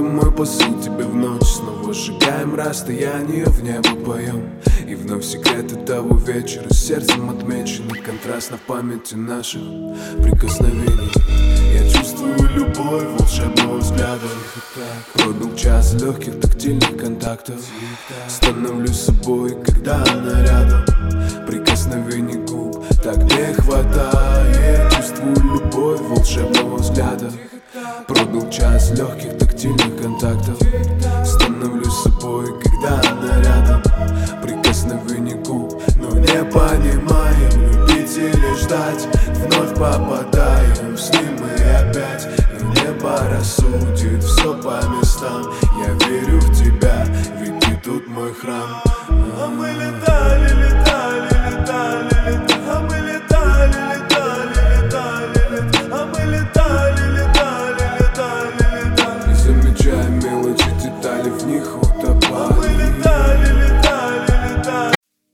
мой посыл тебе в ночь. Снова сжигаем расстояние, в небо поем. И вновь секреты того вечера сердцем отмечены. Контраст на памяти наших прикосновений. Я чувствую любовь волшебного взгляда. Пробил час легких тактильных контактов. Становлюсь собой, когда она рядом. Прикосновений губ так не хватает. Чувствую любовь волшебного взгляда. Пробил час легких тактильных контактов. Становлюсь собой, когда она рядом. Прикосновений губ, но не понимаем, любить или ждать. Вновь попадаем в сны мы опять. И небо рассудит все по местам. Я верю в тебя, ведь ты тут мой храм. А мы летали, летали, летали, летали. А мы летали, летали, летали, летали. А мы летали, летали, летали, летали. Не замечая мелочи, детали, в них утопали. А мы летали, летали, летали.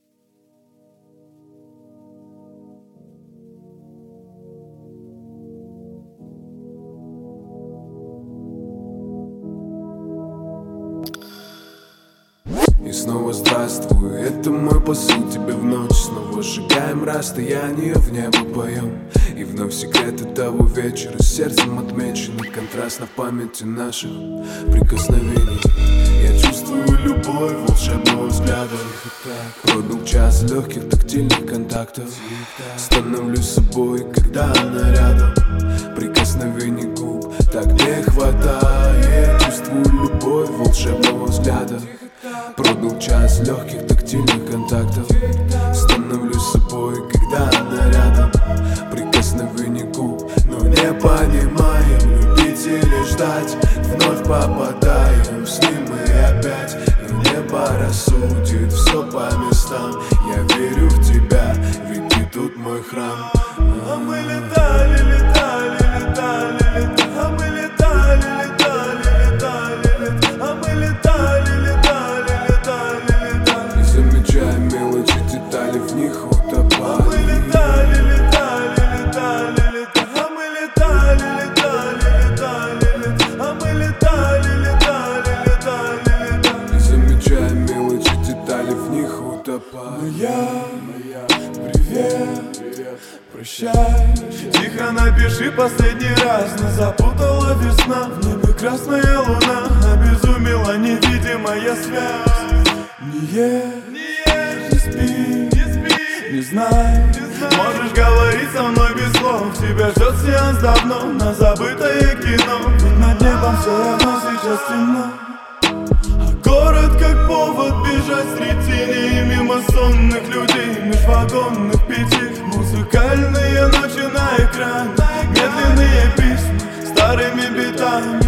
И снова здравствуй, это мой посыл тебе в ночь. Снова сжигаем расстояние, в небо поем. И вновь секреты того вечера сердцем отмечены. Контраст на памяти наших прикосновений. Я чувствую любовь волшебного взгляда. Пробил час легких тактильных контактов. Становлюсь собой, когда она рядом. Прикосновений губ так не хватает. Чувствую любовь волшебного взгляда. Пробил час легких тактильных контактов. Становлюсь собой, когда она рядом. Прикосновений губ, но не понимаем, любить или ждать. Вновь попадаем в сны мы опять. И небо рассудит все по местам. Я верю в тебя, ведь ты тут мой храм. А мы летали, летали, летали, летали. А мы летали, летали, летали, летали. А мы летали, летали, летали, летали. Не замечая мелочи, детали, в них А мы утопали. летали, летали, летали, летали. А мы летали, летали, летали, летали. А мы летали, летали, летали, летали. Не замечая мелочи, детали, в них утопали. Моя, привет, прощай. Тихо напиши последний раз. Нас запутала весна. В небе красная луна. Обезумела невидимая связь. Не ешь, не спи, не знай. Можешь говорить со мной без слов. Тебя ждет сеанс давно на забытое кино. Ведь над небом все равно сейчас темно. А город как повод бежать среди теней. Мимо сонных людей, межвагонных петель. Музыкальные ночи на экране. Медленные письма старыми битами.